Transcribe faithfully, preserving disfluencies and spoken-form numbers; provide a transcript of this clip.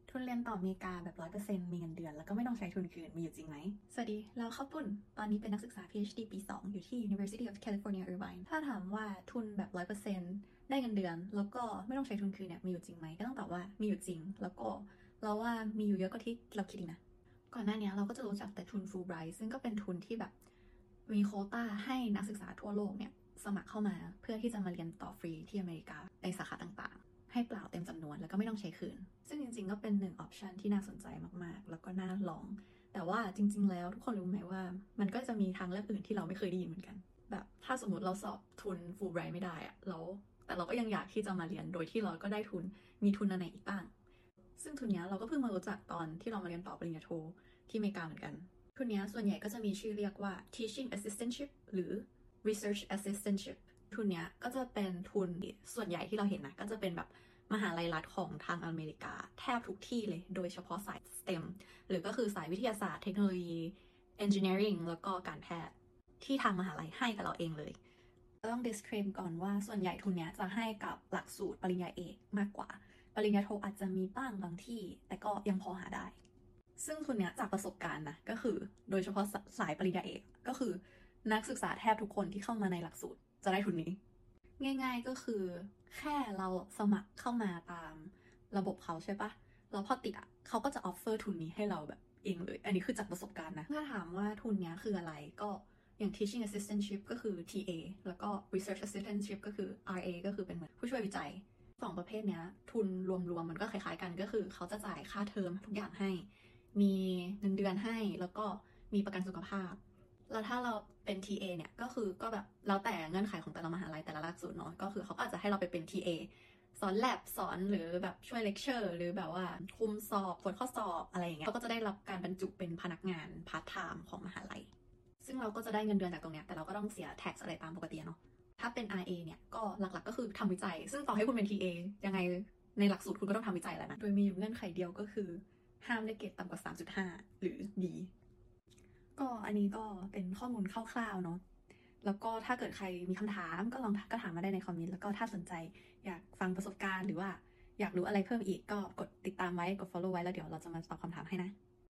ทุนเรียนต่ออเมริกาแบบ ร้อยเปอร์เซ็นต์ มีเงินเดือนแล้วก็ไม่ต้องใช้ทุนคืนมีอยู่จริงไหมสวัสดีเราข้าวปุ้นตอนนี้เป็นนักศึกษา พี เอช ดี ปี สอง อยู่ที่ University of California Irvine ถ้าถามว่าทุนแบบ ร้อยเปอร์เซ็นต์ ได้เงินเดือนแล้วก็ไม่ต้องใช้ทุนคืนเนี่ยมีอยู่จริงไหมก็ต้องตอบว่ามีอยู่จริงแล้วก็เราว่ามีอยู่เยอะกว่าที่เราคิดอีกนะก่อนหน้านี้เราก็จะรู้จักแต่ทุน Fulbright ซึ่งก็เป็นทุนที่แบบมีโควต้าให้นักศึกษาทั่วโลกเนี่ยสมัครเข้ามาเพื่อที่จะมาเรียนต่อฟรีที่อเมริกาในสาขาต่างๆให้เปล่าเต็มจำนวนแล้วก็ไม่ต้องใช้คืนซึ่งจริงๆก็เป็นหนึ่งออปชันที่น่าสนใจมากๆแล้วก็น่าลองแต่ว่าจริงๆแล้วทุกคนรู้ไหมว่ามันก็จะมีทางเลือกอื่นที่เราไม่เคยได้ยินเหมือนกันแบบถ้าสมมติเราสอบทุน Fulbright ไม่ได้อะแล้วแต่เราก็ยังอยากที่จะมาเรียนโดยที่เราก็ได้ทุนมีทุนอันไหนอีกบ้างซึ่งทุนนี้เราก็เพิ่งมารู้จักตอนที่เรามาเรียนต่อปริญญาโทที่อเมริกาเหมือนกันทุนนี้ส่วนใหญ่ก็จะมีชื่อเรียกว่า teaching assistantship หรือ research assistantship ทุนนี้ก็จะเป็นทุนส่วนใหญ่ที่เราเห็นนะก็จะเป็นแบบมหาลัยรัฐของทางอเมริกาแทบทุกที่เลยโดยเฉพาะสาย สเต็ม หรือก็คือสายวิทยาศาสตร์เทคโนโลยี engineering แล้วก็การแพทย์ที่ทางมหาลัยให้กับเราเองเลยต้อง disclaimer ก่อนว่าส่วนใหญ่ทุนนี้จะให้กับหลักสูตรปริญญาเอกมากกว่าปริญญาโทอาจจะมีบ้างบางที่แต่ก็ยังพอหาได้ซึ่งทุนนี้จากประสบการณ์นะก็คือโดยเฉพาะสายปริญญาเอกก็คือนักศึกษาแทบทุกคนที่เข้ามาในหลักสูตรจะได้ทุนนี้ง่ายๆก็คือแค่เราสมัครเข้ามาตามระบบเขาใช่ปะแล้วพอติดอ่ะเขาก็จะออฟเฟอร์ทุนนี้ให้เราแบบเองเลยอันนี้คือจากประสบการณ์นะถ้าถามว่าทุนนี้คืออะไรก็อย่าง teaching assistantship ก็คือ ที เอ แล้วก็ research assistantship ก็คือ อาร์ เอ ก็คือเป็นเหมือนผู้ช่วยวิจัยสองประเภทเนี้ยทุนรวมๆมันก็คล้ายๆกันก็คือเขาจะจ่ายค่าเทอมทุกอย่างให้มีเงินเดือนให้แล้วก็มีประกันสุขภาพแล้วถ้าเราเป็น ที เอ เนี่ยก็คือก็แบบแล้วแต่เงื่อนไขของแต่ละมหาลัยแต่ละหลักสูตรเนาะก็คือเขาก็อาจจะให้เราไปเป็น ที เอ สอนแลบสอนหรือแบบช่วยเลคเชอร์หรือแบบว่าคุมสอบตรวจข้อสอบอะไรอย่างเงี้ยเขาก็จะได้รับการบรรจุเป็นพนักงานพาร์ทไทม์ของมหาลัยซึ่งเราก็จะได้เงินเดือนจากตรงเนี้ยแต่เราก็ต้องเสีย tax อะไรตามปกติเนาะถ้าเป็น อาร์ เอ เนี่ยก็หลักๆก็คือทำวิจัยซึ่งต่อให้คุณเป็น ที เอ ยังไงในหลักสูตรคุณก็ต้องทำวิจัยแหละนะโดยมีอยู่เงื่อนไขเดียวก็คือห้ามได้เกรดต่ำกว่า สามจุดห้า หรือ B ก็อันนี้ก็เป็นข้อมูลคร่าวๆเนาะแล้วก็ถ้าเกิดใครมีคำถามก็ลองก็ถามมาได้ในคอมเมนต์แล้วก็ถ้าสนใจอยากฟังประสบการณ์หรือว่าอยากรู้อะไรเพิ่มอีกก็กดติดตามไว้กด follow ไว้แล้วเดี๋ยวเราจะมาตอบคำถามให้นะ